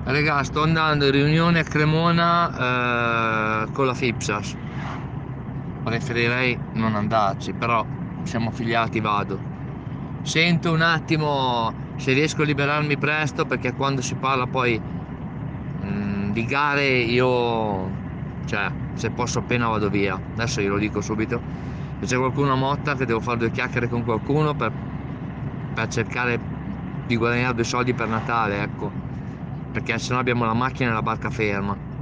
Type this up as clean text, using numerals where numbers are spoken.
Raga, sto andando in riunione a Cremona con la Fipsas. Preferirei non andarci, però siamo affiliati, vado. Sento un attimo se riesco a liberarmi presto, perché quando si parla poi di gare io, cioè, se posso appena vado via. Adesso glielo dico subito. Se c'è qualcuno a Motta che devo fare due chiacchiere con qualcuno per cercare di guadagnare due soldi per Natale, ecco. Perché sennò abbiamo la macchina e la barca ferma.